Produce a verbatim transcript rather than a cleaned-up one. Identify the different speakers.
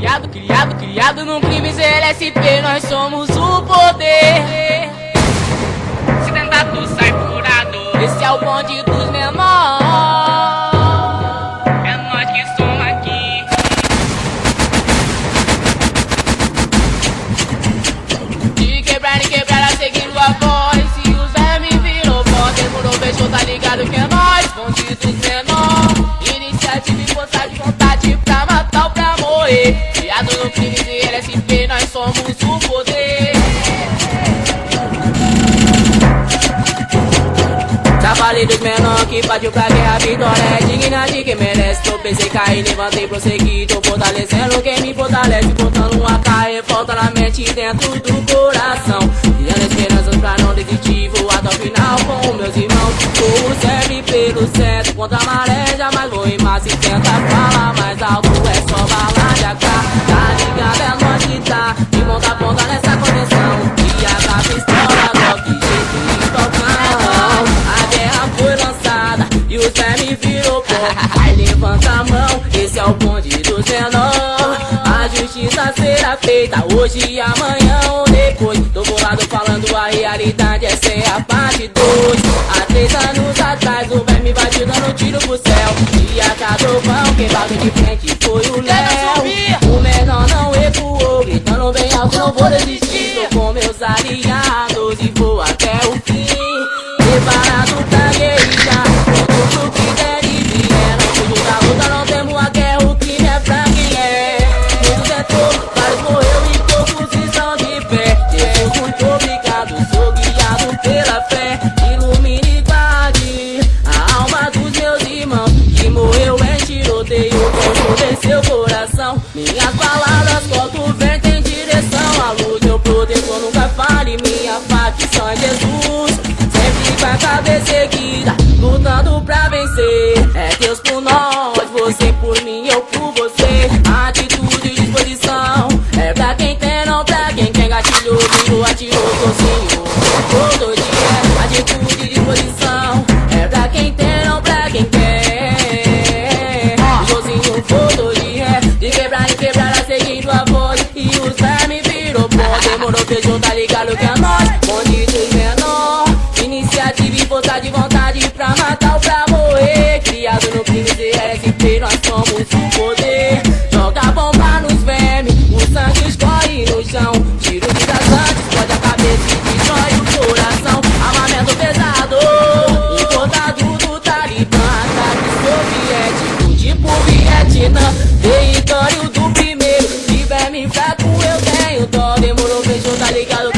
Speaker 1: Criado, criado, criado num crime Z L S P, nós somos o poder. Se tentar tu sai furado, esse é o bonde dos menores. É nós que somos aqui. De quebrar e quebrar, seguindo a voz. Se o Zé me virou pó, demorou, beijou, tá ligado que é nós. Bonde dos menores, iniciativa e força de vontade pra matar ou pra morrer. Criado no crime Z L S P, nós somos o poder. Trabalhei dos menor que partiu pra guerra, vitória é digna de quem merece. Tropecei, caí, levantei, prossegui, tô fortalecendo quem me fortalece. Botando um A K e volta na mente dentro do coração, criando esperanças pra não desistir, vou até o final com meus irmãos. Corro sempre pelo centro, contra a maré, jamais vou em massa. E tenta falar mais alto, é só bala de A K. Tá ligado, é nós que tá, de ponta a ponta nessa conexão. E a da pistola, toque, jeito de balcão. A guerra foi lançada e o Zé me virou pó. Aí levanta a mão, esse é o bonde dos menor. A justiça será feita hoje e amanhã ou depois. Tô bolado falando a realidade, essa é a parte dois. Há três anos atrás o Zé me bateu dando tiro pro céu. E a Cadovão, quem bateu de frente foi o Léo. O menor não recuou, gritando bem alto, não vou desistir. Tô com meus aliados e vou até o fim. Preparado pra guerrilhar, pronto pro que der e vier. Não fujo da luta, não temo a guerra, o crime é pra quem é. Muitos entrou, vários morreu e poucos estão de pé. Jesus, muito obrigado, sou guiado pela fé. Ilumine e guarde a alma dos meus irmãos que morreu em tiroteio, como seu coração. Minhas palavras cortam o vento em direção à luz. Meu protetor nunca fale, minha facção é Jesus. Sempre com a cabeça erguida, lutando pra vencer. É Deus por nós, você por mim, eu por você. Atitude e disposição é pra quem tem, não pra quem quer. Gatilho, virou, atirou, sozinho. Todo dia, atitude e disposição é pra quem tem, não pra quem quer. Sozinho, todo dia, de quebrar e quebrar, seguindo a voz. E o Zé me virou pó, demorou, beijou, tá ligado que é nós. Bonde dos menor, iniciativa e força de vontade pra matar ou pra morrer. Criado no crime Z L S P, nós somos o poder. Joga bomba nos vermes, o sangue escorre no chão. Tiro de rasantes, explode a cabeça e destrói o coração. Armamento pesado, importado do Talibã. Ataque soviético, tipo Vietnã. Território do primeiro, de verme fraco eu tenho dó. Demorou, fechou, tá ligado?